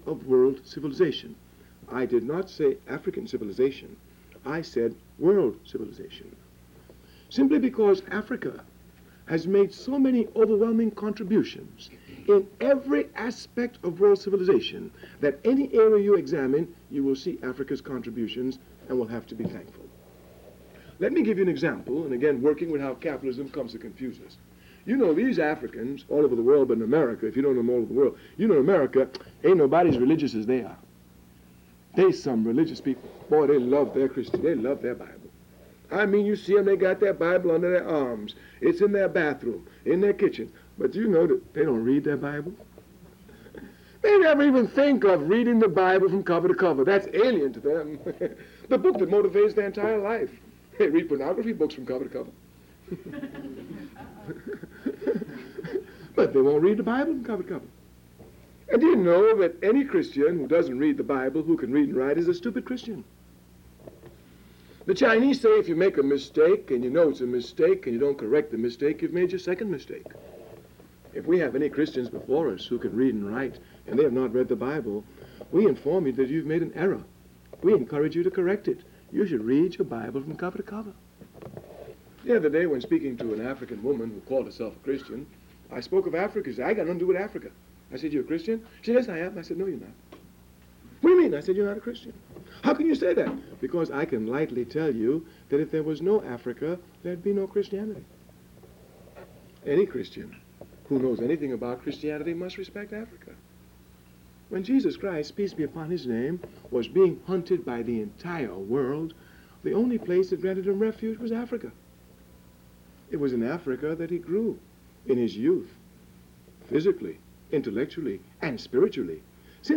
of world civilization. I did not say African civilization. I said world civilization. Simply because Africa has made so many overwhelming contributions in every aspect of world civilization that any area you examine, you will see Africa's contributions and will have to be thankful. Let me give you an example, and again, working with how capitalism comes to confuse us. You know, these Africans all over the world, but in America, if you don't know them all over the world, you know in America, ain't nobody as religious as they are. They some religious people. Boy, they love their Christian. They love their Bible. I mean, you see them, they got their Bible under their arms. It's in their bathroom, in their kitchen. But you know that they don't read their Bible? They never even think of reading the Bible from cover to cover. That's alien to them. The book that motivates their entire life. They read pornography books from cover to cover. But they won't read the Bible from cover to cover. And do you know that any Christian who doesn't read the Bible, who can read and write, is a stupid Christian? The Chinese say if you make a mistake and you know it's a mistake and you don't correct the mistake, you've made your second mistake. If we have any Christians before us who can read and write and they have not read the Bible, we inform you that you've made an error. We encourage you to correct it. You should read your Bible from cover to cover. The other day when speaking to an African woman who called herself a Christian, I spoke of Africa. She said, I got nothing to do with Africa. I said, you're a Christian? She said, yes, I am. I said, no, you're not. What do you mean? I said, you're not a Christian. How can you say that? Because I can lightly tell you that if there was no Africa, there'd be no Christianity. Any Christian who knows anything about Christianity must respect Africa. When Jesus Christ, peace be upon his name, was being hunted by the entire world, the only place that granted him refuge was Africa. It was in Africa that he grew in his youth, physically, intellectually, and spiritually.